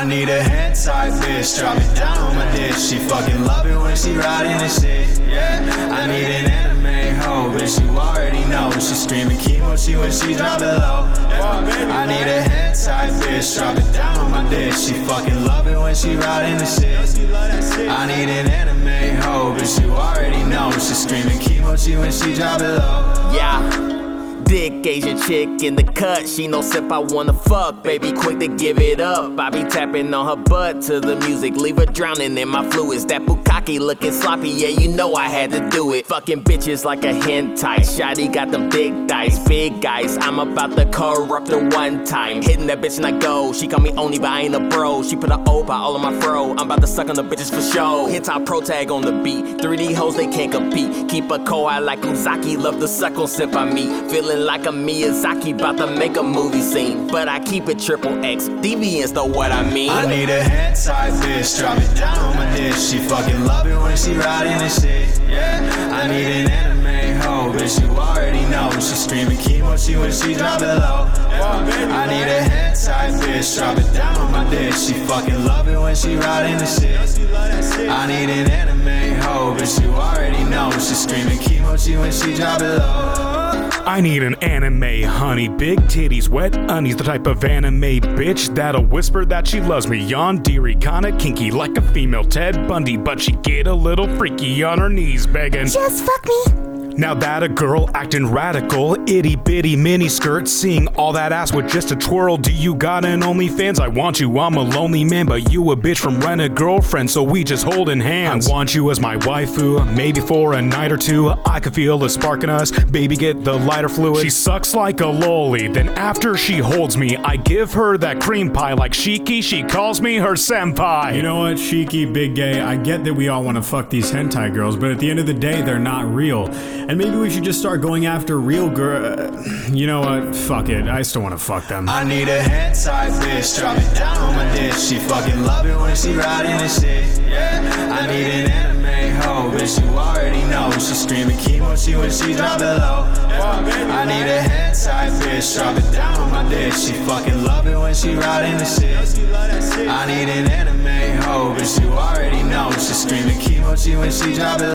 need a hand type bitch, drop it down on my dick. She fucking love it when she riding the shit, yeah. I need an anime hoe, bitch, you already know. She screaming kimochi when she drop it low, yeah. I need a hand type bitch, drop it down on my dick. She fucking love it when she riding the shit. I need an anime hoe, bitch, you already know. She screaming kimochi when she drop it low. Yeah. Dick Asian chick in the cut, she no sip, I wanna fuck, baby quick to give it up. I be tapping on her butt to the music, leave her drowning in my fluids. That bukkake looking sloppy, yeah you know I had to do it. Fucking bitches like a hentai, shawty got them big dice, big guys. I'm about to corrupt her one time, hitting that bitch and I go. She call me Oni but I ain't a bro, she put a O by all of my fro. I'm about to suck on the bitches for show. Hentai pro tag on the beat, 3D hoes they can't compete. Keep a koi like Uzaki, love to suck on sip on me. Feeling like a Miyazaki, bout to make a movie scene. But I keep it triple X, deviants know what I mean. I need a hand type bitch, drop it down on my dick. She fucking love it when she riding the shit, yeah. I need an anime hoe, bitch, you already know. She screaming kimochi when she drop it low, yeah. I need a hand type bitch, drop it down on my dick. She fucking love it when she riding the shit. I need an anime hoe, bitch, you already know. She screaming kimochi when she drop it low. I need an anime honey, big titties, wet undies, the type of anime bitch that'll whisper that she loves me. Yandere, kinda kinky like a female Ted Bundy, but she get a little freaky on her knees begging, just fuck me. Now that a girl acting radical, itty bitty mini skirt, seeing all that ass with just a twirl. Do you got an OnlyFans? I want you, I'm a lonely man, but you a bitch from Rent a Girlfriend, so we just holding hands. I want you as my waifu, maybe for a night or two. I could feel a spark in us, baby get the lighter fluid. She sucks like a loli, then after she holds me, I give her that cream pie like Shiki, she calls me her senpai. You know what, Shiki, big gay, I get that we all want to fuck these hentai girls, but at the end of the day, they're not real. And maybe we should just start going after real you know what? Fuck it. I still want to fuck them. I need a hand type bitch, drop it down on my dick. She fucking love it when she riding the shit, yeah. I need an anime hoe, bitch, you already know. She screaming kimochi when she drop it low, yeah. I need a hand type bitch, drop it down on my dick. She fucking love it when she riding the shit. I need an anime hoe, bitch, you already know. She screaming kimochi when she drop it low.